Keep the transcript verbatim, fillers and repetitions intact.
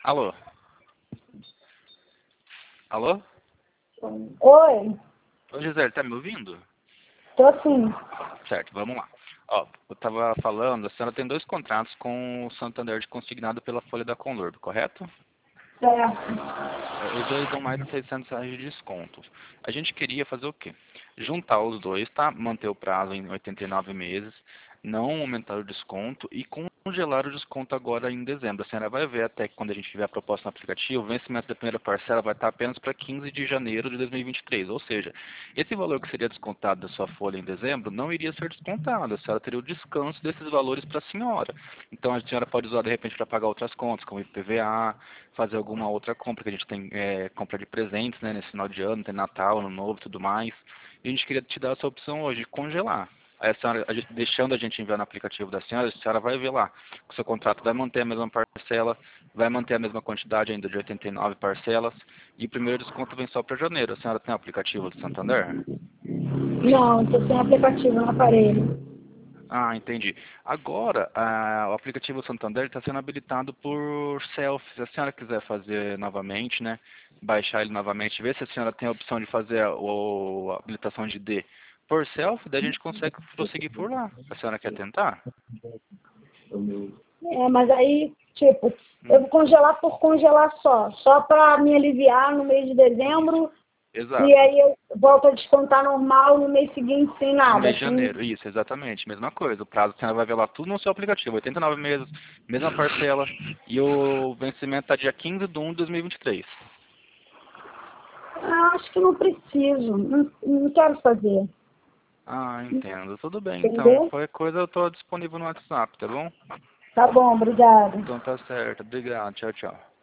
Alô? Alô? Oi, Ô, Gisele, tá me ouvindo? tô sim. Certo, vamos lá. Ó, eu tava falando, a senhora tem dois contratos com o Santander de consignado pela Folha da Conlurb, correto? Certo. Os dois dão mais de seiscentos reais de desconto. A gente queria fazer o quê? Juntar os dois, tá? Manter o prazo em oitenta e nove meses, não aumentar o desconto e congelar o desconto agora em dezembro. A senhora vai ver até que quando a gente tiver a proposta no aplicativo, o vencimento da primeira parcela vai estar apenas para quinze de janeiro de dois mil e vinte e três. Ou seja, esse valor que seria descontado da sua folha em dezembro não iria ser descontado. A senhora teria o descanso desses valores para a senhora. Então a senhora pode usar de repente para pagar outras contas, como I P V A, fazer alguma outra compra, que a gente tem é, compra de presentes, né, nesse final de ano, tem Natal, Ano Novo e tudo mais. E a gente queria te dar essa opção hoje, de congelar. Aí a senhora, a gente, deixando a gente enviar no aplicativo da senhora, a senhora vai ver lá que o seu contrato vai manter a mesma parcela, vai manter a mesma quantidade ainda de oitenta e nove parcelas, e o primeiro desconto vem só para janeiro. A senhora tem o aplicativo do Santander? Não, tô sem aplicativo no aparelho. Ah, entendi. Agora, ah, o aplicativo Santander está sendo habilitado por selfie. Se a senhora quiser fazer novamente, né, baixar ele novamente, ver se a senhora tem a opção de fazer a, o- a habilitação de D por selfie, daí a gente consegue prosseguir por lá. A senhora quer tentar? É, mas aí, tipo, eu Hum, vou congelar por congelar só. Só pra me aliviar no mês de dezembro. E exato. aí eu volto a descontar normal no mês seguinte sem No nada. mês de Assim, janeiro, isso, exatamente, mesma coisa. O prazo a senhora vai ver lá tudo no seu aplicativo, oitenta e nove meses, mesma parcela, e o vencimento está dia quinze de um de dois mil e vinte e três. ah, acho que não preciso. Não, não quero fazer. Ah, entendo. Tudo bem, então. Entendeu? Qualquer coisa eu estou disponível no WhatsApp, tá bom? Tá bom, obrigada. Então tá certo. Obrigado. Tchau, tchau.